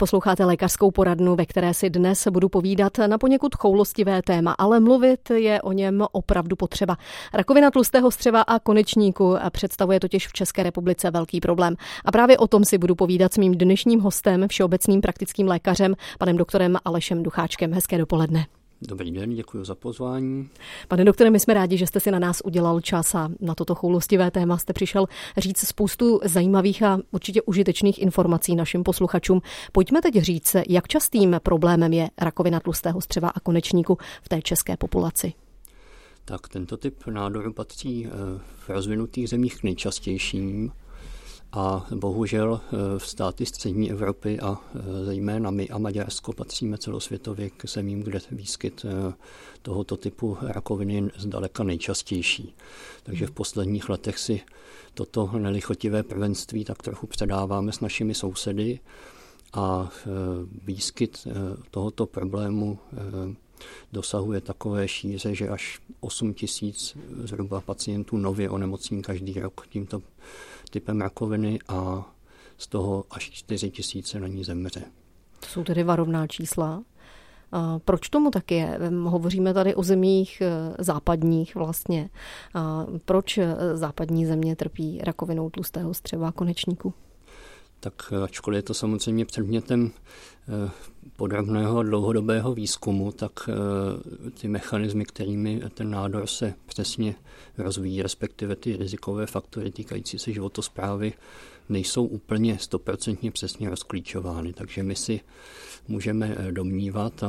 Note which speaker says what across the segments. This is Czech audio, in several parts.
Speaker 1: Posloucháte lékařskou poradnu, ve které si dnes budu povídat na poněkud choulostivé téma, ale mluvit je o něm opravdu potřeba. Rakovina tlustého střeva a konečníku představuje totiž v České republice velký problém. A právě o tom si budu povídat s mým dnešním hostem, všeobecným praktickým lékařem, panem doktorem Alešem Ducháčkem. Hezké dopoledne.
Speaker 2: Dobrý den, děkuji za pozvání.
Speaker 1: Pane doktore, my jsme rádi, že jste si na nás udělal čas a na toto choulostivé téma jste přišel říct spoustu zajímavých a určitě užitečných informací našim posluchačům. Pojďme teď říct, jak častým problémem je rakovina tlustého střeva a konečníku v té české populaci.
Speaker 2: Tak tento typ nádoru patří v rozvinutých zemích k nejčastějším a bohužel v státy střední Evropy a zejména my a Maďarsko patříme celosvětově k zemím, kde výskyt tohoto typu rakoviny je zdaleka nejčastější. Takže v posledních letech si toto nelichotivé prvenství tak trochu předáváme s našimi sousedy a výskyt tohoto problému dosahuje takové šíře, že až 8 000 zhruba pacientů nově onemocní každý rok tímto typem rakoviny a z toho až 4 000 na ní zemře.
Speaker 1: To jsou tedy varovná čísla. Proč tomu tak je? Hovoříme tady o zemích západních vlastně. Proč západní země trpí rakovinou tlustého střeva a konečníku?
Speaker 2: Tak ačkoliv je to samozřejmě předmětem podrobného a dlouhodobého výzkumu, tak ty mechanismy, kterými ten nádor se přesně rozvíjí, respektive ty rizikové faktory týkající se životosprávy, nejsou úplně 100% přesně rozklíčovány. Takže my si můžeme domnívat,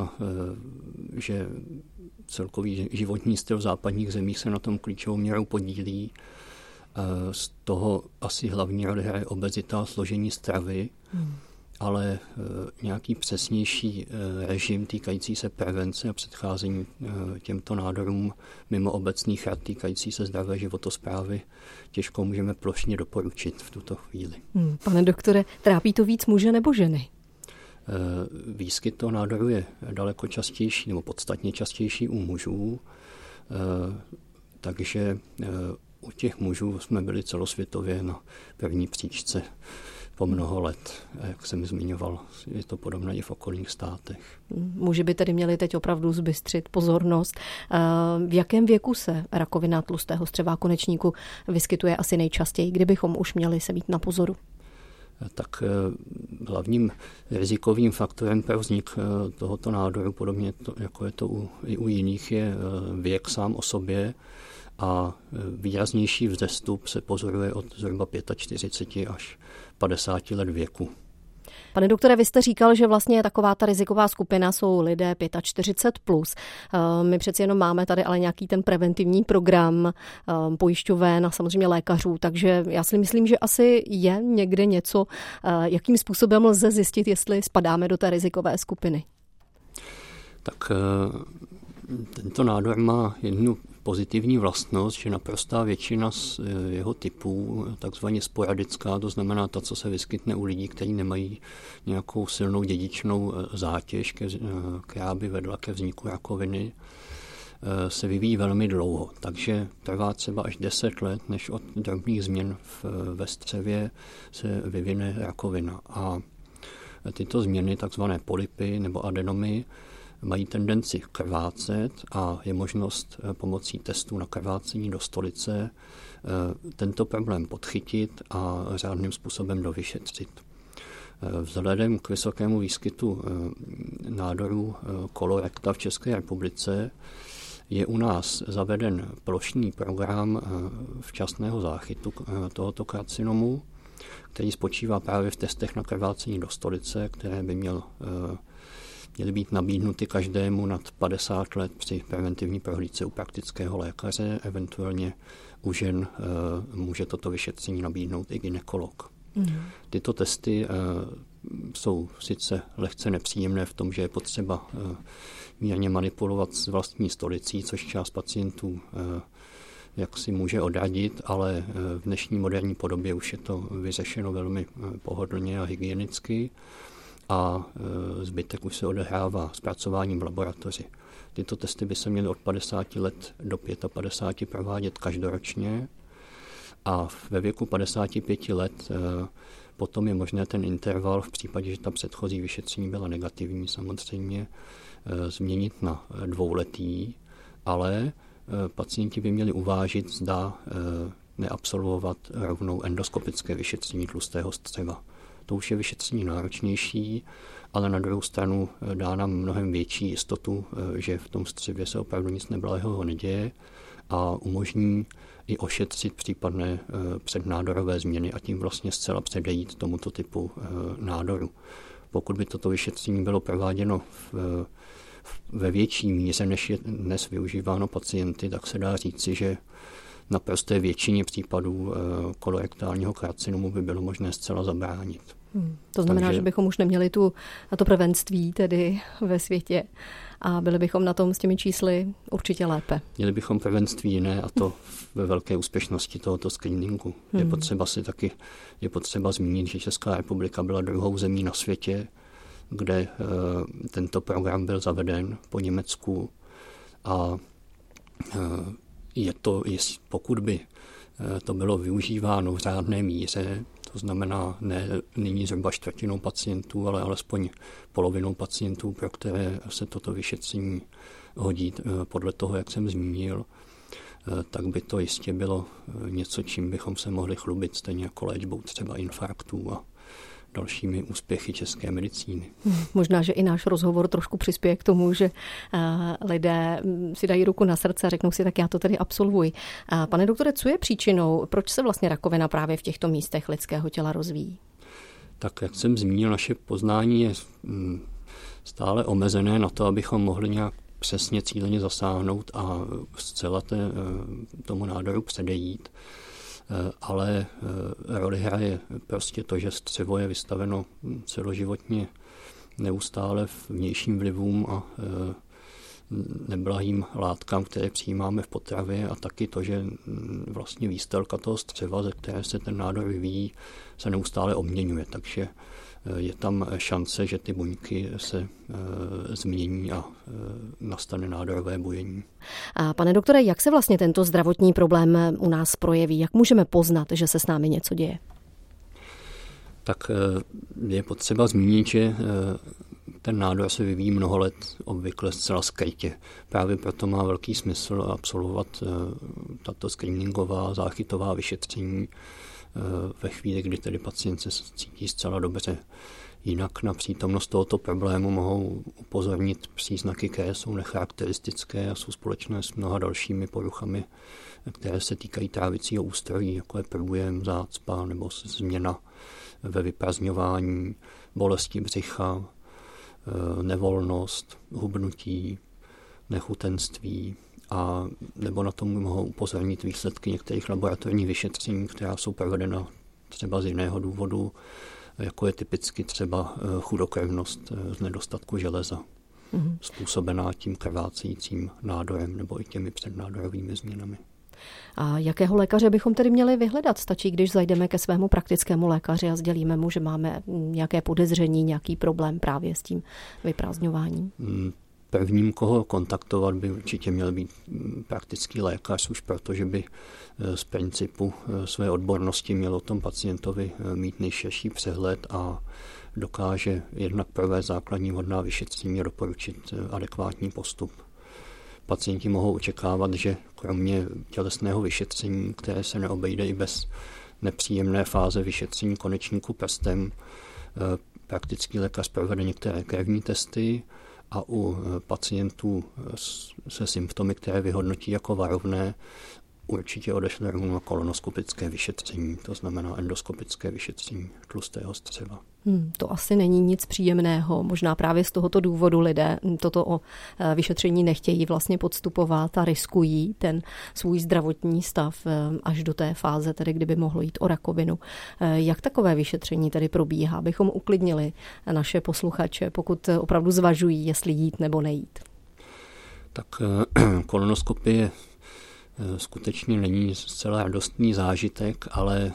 Speaker 2: že celkový životní styl v západních zemích se na tom klíčovou měrou podílí. Z toho asi hlavní roli hraje obezita a složení stravy, ale nějaký přesnější režim týkající se prevence a předcházení těmto nádorům mimo obecných rad týkající se zdravé životosprávy těžko můžeme plošně doporučit v tuto chvíli.
Speaker 1: Pane doktore, trápí to víc muže nebo ženy?
Speaker 2: Výskyt toho nádoru je daleko častější nebo podstatně častější u mužů, takže u těch mužů jsme byli celosvětově na první příčce po mnoho let. Jak jsem zmiňoval, je to podobné i v okolních státech.
Speaker 1: Muži by tedy měli teď opravdu zbystřit pozornost. V jakém věku se rakovina tlustého střeva a konečníku vyskytuje asi nejčastěji? Kdybychom už měli se mít na pozoru?
Speaker 2: Tak hlavním rizikovým faktorem pro vznik tohoto nádoru, podobně jako je to i u jiných, je věk sám o sobě. A výraznější vzestup se pozoruje od zhruba 45 až 50 let věku.
Speaker 1: Pane doktore, vy jste říkal, že vlastně taková ta riziková skupina jsou lidé 45+. My přeci jenom máme tady ale nějaký ten preventivní program pojišťoven a samozřejmě lékařů, takže já si myslím, že asi je někde něco, jakým způsobem lze zjistit, jestli spadáme do té rizikové skupiny.
Speaker 2: Tak tento nádor má jednu pozitivní vlastnost, že naprostá většina z jeho typů, takzvaně sporadická, to znamená ta, co se vyskytne u lidí, kteří nemají nějakou silnou dědičnou zátěž, která by vedla ke vzniku rakoviny, se vyvíjí velmi dlouho. Takže trvá třeba až 10 let, než od drobných změn ve střevě se vyvine rakovina. A tyto změny, takzvané polypy nebo adenomy, mají tendenci krvácet a je možnost pomocí testů na krvácení do stolice tento problém podchytit a řádným způsobem dovyšetřit. Vzhledem k vysokému výskytu nádorů kolorekta v České republice je u nás zaveden plošný program včasného záchytu tohoto karcinomu, který spočívá právě v testech na krvácení do stolice, které by měly být nabídnuty každému nad 50 let při preventivní prohlídce u praktického lékaře, eventuálně u žen může toto vyšetření nabídnout i gynekolog. Tyto testy jsou sice lehce nepříjemné v tom, že je potřeba mírně manipulovat s vlastní stolicí, což část pacientů jak si může odradit, ale v dnešní moderní podobě už je to vyřešeno velmi pohodlně a hygienicky a zbytek už se odehrává zpracováním v laboratoři. Tyto testy by se měly od 50 let do 55 provádět každoročně a ve věku 55 let Potom je možné ten interval v případě, že ta předchozí vyšetření byla negativní, samozřejmě změnit na 2letý, ale pacienti by měli uvážit, zda neabsolvovat rovnou endoskopické vyšetření tlustého střeva. To už je vyšetření náročnější, ale na druhou stranu dá nám mnohem větší jistotu, že v tom střevě se opravdu nic neblahého neděje a umožní i ošetřit případné přednádorové změny a tím vlastně zcela předejít tomuto typu nádoru. Pokud by toto vyšetření bylo prováděno ve větší míře, než je dnes využíváno pacienty, tak se dá říci, že na prosté většině případů kolorektálního karcinomu by bylo možné zcela zabránit.
Speaker 1: To znamená, že bychom už neměli to prvenství tedy ve světě a byli bychom na tom s těmi čísly určitě lépe.
Speaker 2: Měli bychom prvenství jiné a to ve velké úspěšnosti tohoto screeningu. Je potřeba zmínit, že Česká republika byla druhou zemí na světě, kde tento program byl zaveden po Německu a pokud by to bylo využíváno v řádné míře, to znamená ne nyní zhruba čtvrtinou pacientů, ale alespoň polovinou pacientů, pro které se toto vyšetření hodí podle toho, jak jsem zmínil, tak by to jistě bylo něco, čím bychom se mohli chlubit, stejně jako léčbou třeba infarktů a dalšími úspěchy české medicíny.
Speaker 1: Možná, že i náš rozhovor trošku přispěje k tomu, že lidé si dají ruku na srdce a řeknou si, tak já to tedy absolvuji. Pane doktore, co je příčinou, proč se vlastně rakovina právě v těchto místech lidského těla rozvíjí?
Speaker 2: Tak, jak jsem zmínil, naše poznání je stále omezené na to, abychom mohli nějak přesně cíleně zasáhnout a zcela tomu nádoru předejít. Ale roli hraje prostě to, že střevo je vystaveno celoživotně neustále vnějším vlivům a neblahým látkám, které přijímáme v potravě a taky to, že vlastně výstelka toho střeva, ze které se ten nádor vyvíjí, se neustále obměňuje, takže je tam šance, že ty buňky se změní a nastane nádorové bujení.
Speaker 1: A pane doktore, jak se vlastně tento zdravotní problém u nás projeví? Jak můžeme poznat, že se s námi něco děje?
Speaker 2: Tak je potřeba zmínit, že ten nádor se vyvíjí mnoho let, obvykle zcela skrytě. Právě proto má velký smysl absolvovat tato screeningová záchytová vyšetření ve chvíli, kdy tedy pacient se cítí zcela dobře. Jinak na přítomnost tohoto problému mohou upozornit příznaky, které jsou necharakteristické a jsou společné s mnoha dalšími poruchami, které se týkají trávicího ústrojí, jako je průjem, zácpa nebo změna ve vyprazňování, bolesti břicha, nevolnost, hubnutí, nechutenství a nebo na tom mohou upozornit výsledky některých laboratorních vyšetření, která jsou provedena třeba z jiného důvodu, jako je typicky třeba chudokrevnost z nedostatku železa, způsobená tím krvácejícím nádorem nebo i těmi přednádorovými změnami.
Speaker 1: A jakého lékaře bychom tedy měli vyhledat? Stačí, když zajdeme ke svému praktickému lékaři a sdělíme mu, že máme nějaké podezření, nějaký problém právě s tím vyprázdňováním?
Speaker 2: Prvním, koho kontaktovat, by určitě měl být praktický lékař, už protože by z principu své odbornosti měl o tom pacientovi mít nejširší přehled a dokáže jednak provést základní vhodná vyšetření a doporučit adekvátní postup. Pacienti mohou očekávat, že kromě tělesného vyšetření, které se neobejde i bez nepříjemné fáze vyšetření konečníku prstem, praktický lékař provede některé krevní testy a u pacientů se symptomy, které vyhodnotí jako varovné, určitě odešle rovnou na kolonoskopické vyšetření, to znamená endoskopické vyšetření tlustého střeva.
Speaker 1: To asi není nic příjemného. Možná právě z tohoto důvodu lidé toto vyšetření nechtějí vlastně podstupovat a riskují ten svůj zdravotní stav až do té fáze, tedy kdyby mohlo jít o rakovinu. Jak takové vyšetření tedy probíhá, abychom uklidnili naše posluchače, pokud opravdu zvažují, jestli jít nebo nejít?
Speaker 2: Tak kolonoskopie skutečně není zcela radostný zážitek, ale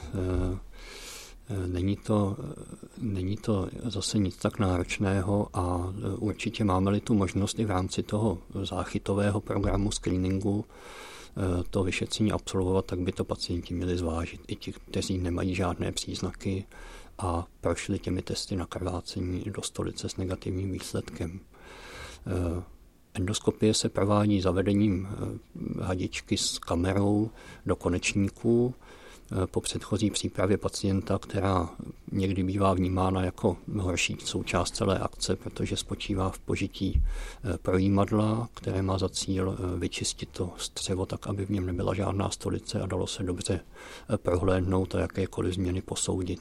Speaker 2: není to zase nic tak náročného a určitě máme-li tu možnost i v rámci toho záchytového programu screeningu to vyšetření absolvovat, tak by to pacienti měli zvážit. I ti, kteří nemají žádné příznaky a prošli těmi testy na krvácení do stolice s negativním výsledkem. Endoskopie se provádí zavedením hadičky s kamerou do konečníku po předchozí přípravě pacienta, která někdy bývá vnímána jako horší součást celé akce, protože spočívá v požití projímadla, které má za cíl vyčistit to střevo tak, aby v něm nebyla žádná stolice a dalo se dobře prohlédnout a jakékoliv změny posoudit.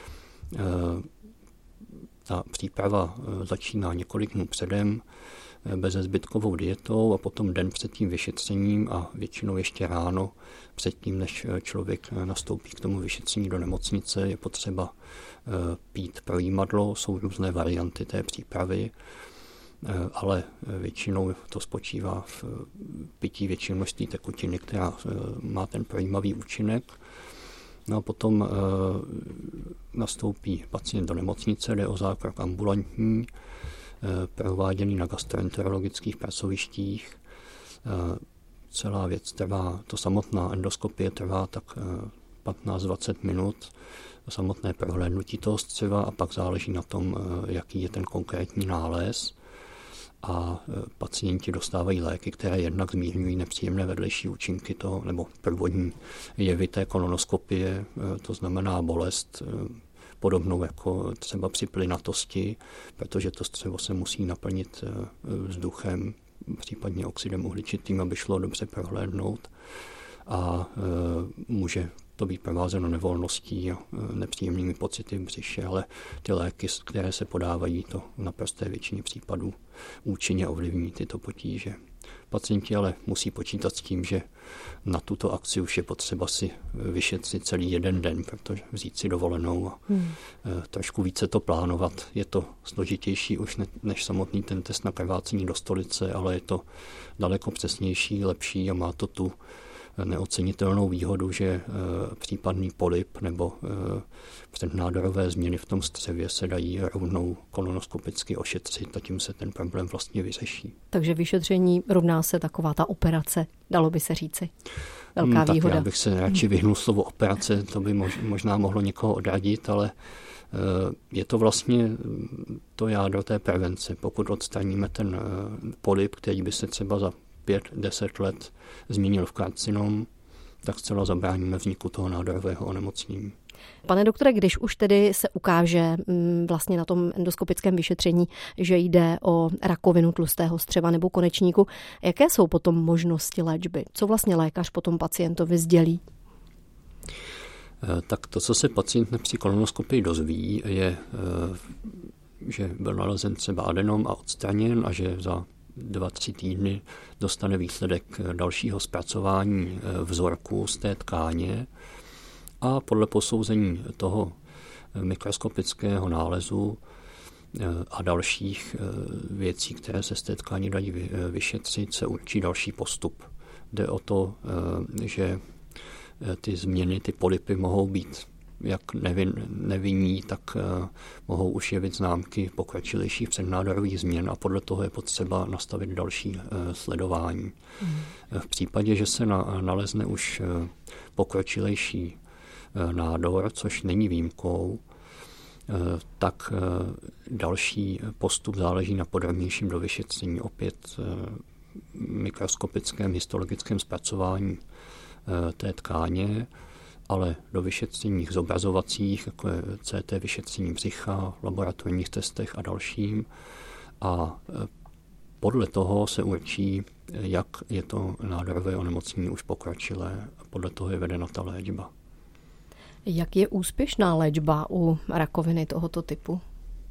Speaker 2: Ta příprava začíná několik dnů předem bezezbytkovou dietou a potom den před tím vyšetřením a většinou ještě ráno předtím, než člověk nastoupí k tomu vyšetření do nemocnice, je potřeba pít projímadlo. Jsou různé varianty té přípravy, ale většinou to spočívá v pití větší množství tekutiny, která má ten projímavý účinek. No a potom nastoupí pacient do nemocnice, jde o zákrok ambulantní, prováděný na gastroenterologických pracovištích. Celá věc trvá, to samotná endoskopie trvá tak 15-20 minut, samotné prohlédnutí toho střeva a pak záleží na tom, jaký je ten konkrétní nález. A pacienti dostávají léky, které jednak zmírňují nepříjemné vedlejší účinky toho, nebo průvodní jevy té kolonoskopie, to znamená bolest, podobnou jako třeba při plynatosti, protože to střevo se musí naplnit vzduchem, případně oxidem uhličitým, aby šlo dobře prohlédnout a může to být provázeno nevolností a nepříjemnými pocity v břiše, ale ty léky, které se podávají, to v naprosté většině případů účinně ovlivní tyto potíže. Pacienti ale musí počítat s tím, že na tuto akci už je potřeba si vyšetřit celý jeden den, protože vzít si dovolenou a trošku více to plánovat. Je to složitější už než samotný ten test na krvácení do stolice, ale je to daleko přesnější, lepší a má to tu neocenitelnou výhodu, že případný polyp nebo přednádorové změny v tom střevě se dají rovnou kolonoskopicky ošetřit a tím se ten problém vlastně vyřeší.
Speaker 1: Takže vyšetření rovná se taková ta operace, dalo by se říci. Velká výhoda.
Speaker 2: Já bych se radši vyhnul slovo operace, to by možná mohlo někoho odradit, ale je to vlastně to jádro té prevence. Pokud odstraníme ten polyp, který by se třeba za 5-10 let změnil v karcinom, tak zcela zabráníme vzniku toho nádorového onemocnění.
Speaker 1: Pane doktore, když už tedy se ukáže vlastně na tom endoskopickém vyšetření, že jde o rakovinu tlustého střeva nebo konečníku, jaké jsou potom možnosti léčby? Co vlastně lékař potom pacientovi sdělí?
Speaker 2: Tak to, co se pacient při kolonoskopii dozví, je, že byl nalezen třeba adenom a odstraněn a že za 2-3 týdny dostane výsledek dalšího zpracování vzorku z té tkáně a podle posouzení toho mikroskopického nálezu a dalších věcí, které se z té tkáně dají vyšetřit, se určí další postup. Jde o to, že ty změny, ty polypy mohou být jak nevinní, tak mohou už jevit známky pokročilejších přednádorových změn a podle toho je potřeba nastavit další sledování. V případě, že se nalezne už pokročilejší nádor, což není výjimkou, tak další postup záleží na podrobnějším dovyšetření, opět mikroskopickém histologickém zpracování té tkáně, ale do vyšetřeních zobrazovacích, jako je CT vyšetření břicha, laboratorních testech a dalším. A podle toho se určí, jak je to nádorové onemocnění už pokročilé a podle toho je vedena ta léčba.
Speaker 1: Jak je úspěšná léčba u rakoviny tohoto typu?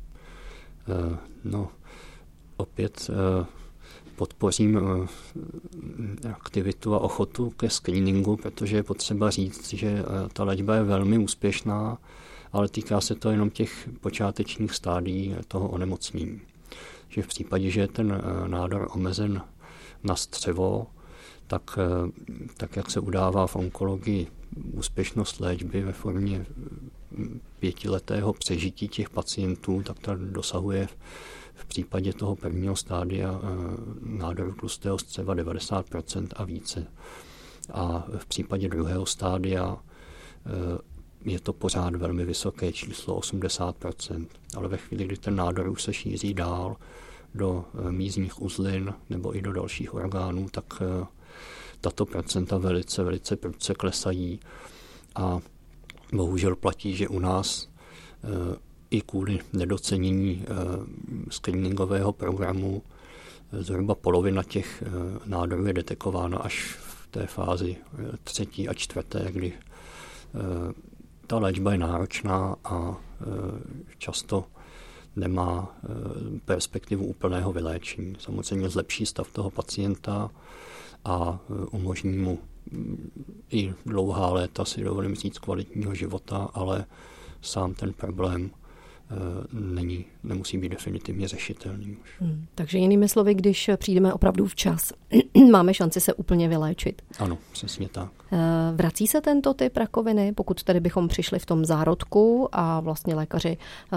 Speaker 2: Opět podpořím aktivitu a ochotu ke screeningu, protože je potřeba říct, že ta léčba je velmi úspěšná, ale týká se to jenom těch počátečních stádií toho onemocnění. Že v případě, že je ten nádor omezen na střevo, tak jak se udává v onkologii úspěšnost léčby ve formě 5letého přežití těch pacientů, tak ta dosahuje v případě toho prvního stádia nádoru tlustého střeva 90% a více. A v případě druhého stádia je to pořád velmi vysoké číslo 80%. Ale ve chvíli, kdy ten nádor už se šíří dál do mízních uzlin nebo i do dalších orgánů, tak tato procenta velice, velice prudce klesají. A bohužel platí, že u nás i kvůli nedocenění screeningového programu zhruba polovina těch nádorů je detekována až v té fázi 3. a 4., kdy ta léčba je náročná a často nemá perspektivu úplného vyléčení. Samozřejmě zlepší stav toho pacienta a umožní mu i dlouhá léta, si dovolím říct, kvalitního života, ale sám ten problém nemusí být definitivně řešitelný už.
Speaker 1: Takže jinými slovy, když přijdeme opravdu včas, máme šanci se úplně vyléčit.
Speaker 2: Ano, přesně tak.
Speaker 1: Vrací se tento typ rakoviny, pokud tedy bychom přišli v tom zárodku a vlastně lékaři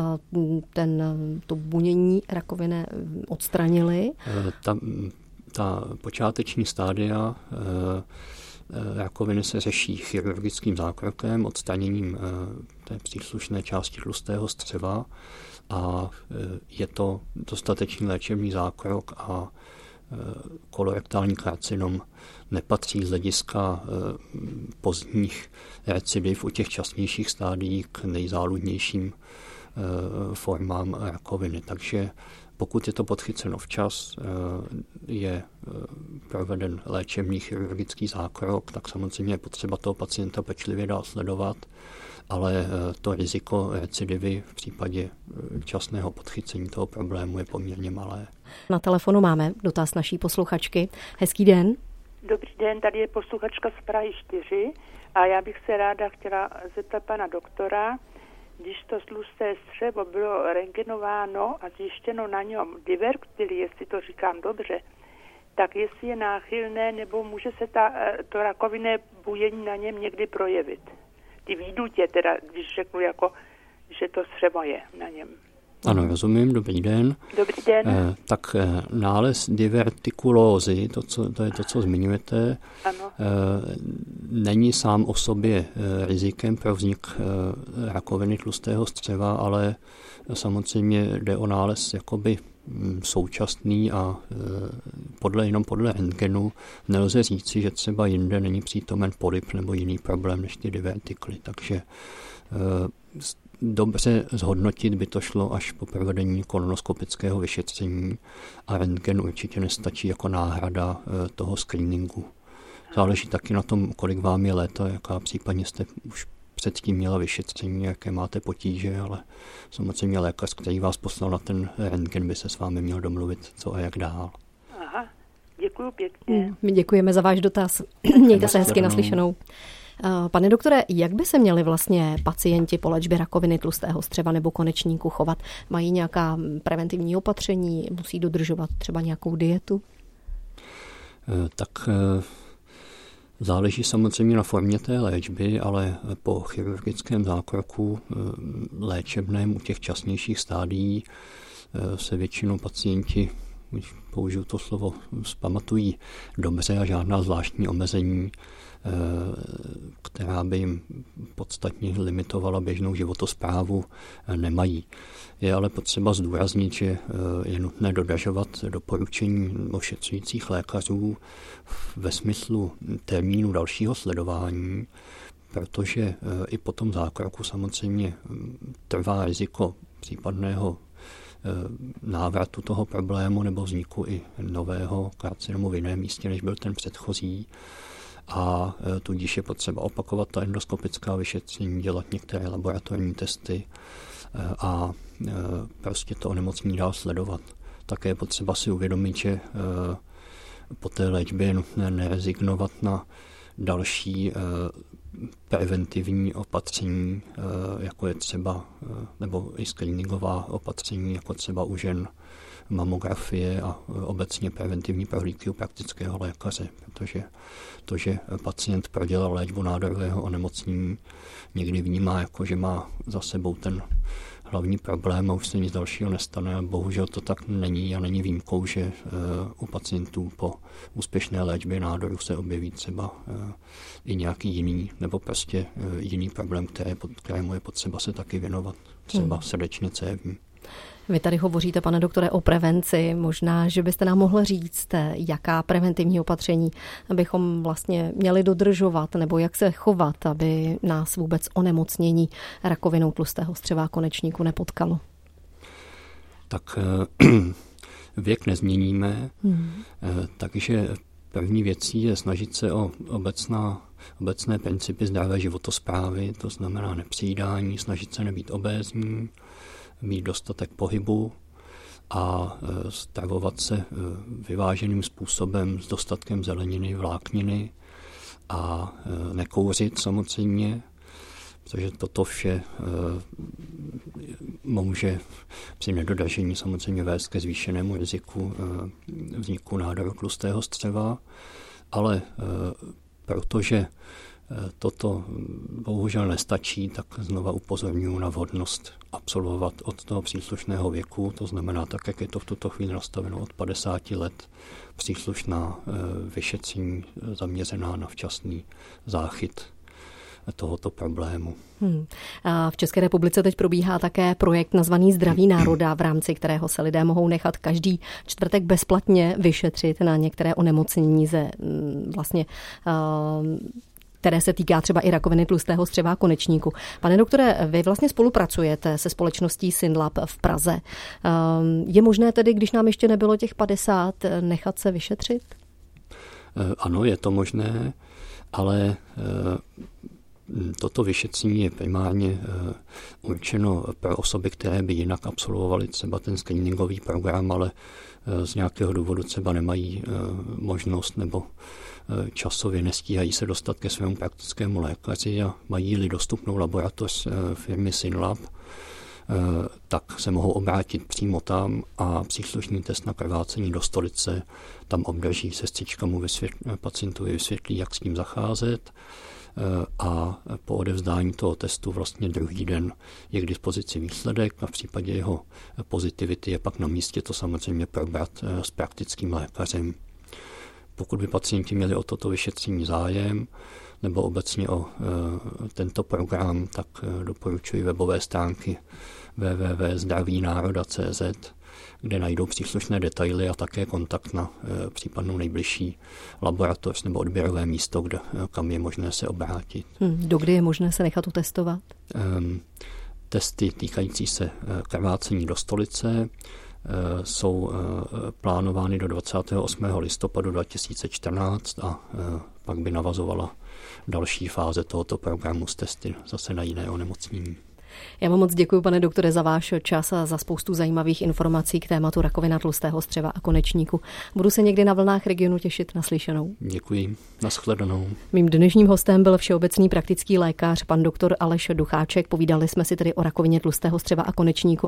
Speaker 1: to bunění rakoviny odstranili?
Speaker 2: Ta počáteční stádia rakoviny se řeší chirurgickým zákrokem, odstraněním té příslušné části tlustého střeva a je to dostatečný léčebný zákrok a kolorektální karcinom nepatří z hlediska pozdních recidiv u těch časnějších stádií k nejzáludnějším formám rakoviny. Takže pokud je to podchyceno včas, je proveden léčebný chirurgický zákrok, tak samozřejmě je potřeba toho pacienta pečlivě dál sledovat, ale to riziko recidivy v případě časného podchycení toho problému je poměrně malé.
Speaker 1: Na telefonu máme dotaz naší posluchačky. Hezký den.
Speaker 3: Dobrý den, tady je posluchačka z Prahy 4 a já bych se ráda chtěla zeptat pana doktora, když to tlusté střevo bylo rentgenováno a zjištěno na něm diverktily, jestli to říkám dobře, tak jestli je náchylné, nebo může se to rakovinné bujení na něm někdy projevit. Ty výdutě, teda, když řeknu, jako, že to střevo je na něm.
Speaker 2: Ano, rozumím, dobrý den.
Speaker 3: Dobrý den.
Speaker 2: Tak nález divertikulózy, to je to, co zmiňujete, není sám o sobě rizikem pro vznik rakoviny tlustého střeva, ale samozřejmě jde o nález jakoby současný a jenom podle rentgenu nelze říci, že třeba jinde není přítomen polyp nebo jiný problém než ty divertikly. Takže dobře zhodnotit by to šlo až po provedení kolonoskopického vyšetření a rentgen určitě nestačí jako náhrada toho screeningu. Záleží taky na tom, kolik vám je let a jaká případně jste už předtím měla vyšetření, jaké máte potíže, ale samozřejmě lékař, který vás poslal na ten rentgen, by se s vámi měl domluvit, co a jak dál.
Speaker 3: Aha, děkuju pěkně.
Speaker 1: My děkujeme za váš dotaz. Mějte se hezky naslyšenou. Pane doktore, jak by se měli vlastně pacienti po léčbě rakoviny tlustého střeva nebo konečníku chovat? Mají nějaká preventivní opatření? Musí dodržovat třeba nějakou dietu?
Speaker 2: Tak záleží samozřejmě na formě té léčby, ale po chirurgickém zákroku léčebném u těch časnějších stádií se většinou pacienti, když použiju to slovo, vzpamatují dobře a žádná zvláštní omezení, která by jim podstatně limitovala běžnou životosprávu, nemají. Je ale potřeba zdůraznit, že je nutné dodržovat doporučení ošetřujících lékařů ve smyslu termínu dalšího sledování, protože i po tom zákroku samozřejmě trvá riziko případného návratu toho problému nebo vzniku i nového karcinomu v jiném místě, než byl ten předchozí. A tudíž je potřeba opakovat ta endoskopická vyšetření, dělat některé laboratorní testy a prostě to onemocnění dál sledovat. Také je potřeba si uvědomit, že po té léčbě je nutné nerezignovat na další preventivní opatření, jako je třeba, nebo i screeningová opatření, jako třeba u žen mamografie a obecně preventivní prohlídky u praktického lékaře, protože to, že pacient prodělal léčbu nádorového onemocnění, někdy vnímá jako, že má za sebou ten hlavní problém a už se nic dalšího nestane. Bohužel to tak není a není výjimkou, že u pacientů po úspěšné léčbě nádoru se objeví třeba i nějaký jiný nebo prostě jiný problém, kterému je potřeba se taky věnovat, třeba srdečně cévní.
Speaker 1: Vy tady hovoříte, pane doktore, o prevenci. Možná, že byste nám mohl říct, jaká preventivní opatření bychom vlastně měli dodržovat, nebo jak se chovat, aby nás vůbec onemocnění rakovinou tlustého střeva a konečníku nepotkalo.
Speaker 2: Tak věk nezměníme, takže první věcí je snažit se o obecné principy zdravé životosprávy, to znamená nepřejídání, snažit se nebýt obézní, mít dostatek pohybu a stravovat se vyváženým způsobem s dostatkem zeleniny, vlákniny a nekouřit samozřejmě, protože toto vše může při nedodržení samozřejmě vést ke zvýšenému riziku vzniku nádoru tlustého střeva, ale protože toto bohužel nestačí, tak znova upozorňuji na vhodnost absolvovat od toho příslušného věku, to znamená tak, jak je to v tuto chvíli nastaveno od 50 let, příslušná vyšetření zaměřená na včasný záchyt tohoto problému.
Speaker 1: A v České republice teď probíhá také projekt nazvaný Zdraví národa, v rámci kterého se lidé mohou nechat každý čtvrtek bezplatně vyšetřit na některé onemocnění které se týká třeba i rakoviny tlustého střeva a konečníku. Pane doktore, vy vlastně spolupracujete se společností Synlab v Praze. Je možné tedy, když nám ještě nebylo těch 50, nechat se vyšetřit?
Speaker 2: Ano, je to možné, ale toto vyšetření je primárně určeno pro osoby, které by jinak absolvovaly třeba ten screeningový program, ale z nějakého důvodu třeba nemají možnost nebo časově nestíhají se dostat ke svému praktickému lékaři a mají-li dostupnou laboratoř firmy Synlab, tak se mohou obrátit přímo tam a příslušný test na krvácení do stolice tam obdrží, sestřička mu pacientovi vysvětlí, jak s ním zacházet a po odevzdání toho testu vlastně druhý den je k dispozici výsledek a v případě jeho pozitivity je pak na místě to samozřejmě probrat s praktickým lékařem. Pokud by pacienti měli o toto vyšetření zájem nebo obecně o tento program, tak doporučuji webové stránky www.zdravínároda.cz, kde najdou příslušné detaily a také kontakt na případnou nejbližší laboratoř nebo odběrové místo, kam je možné se obrátit.
Speaker 1: Dokdy je možné se nechat utestovat?
Speaker 2: Testy týkající se krvácení do stolice jsou plánovány do 28. listopadu 2014 a pak by navazovala další fáze tohoto programu s testy zase na jiné onemocnění.
Speaker 1: Já vám moc děkuji, pane doktore, za váš čas a za spoustu zajímavých informací k tématu rakovina tlustého střeva a konečníku. Budu se někdy na vlnách regionu těšit. Naslyšenou.
Speaker 2: Děkuji. Nashledanou.
Speaker 1: Mým dnešním hostem byl všeobecný praktický lékař pan doktor Aleš Ducháček. Povídali jsme si tedy o rakovině tlustého střeva a konečníku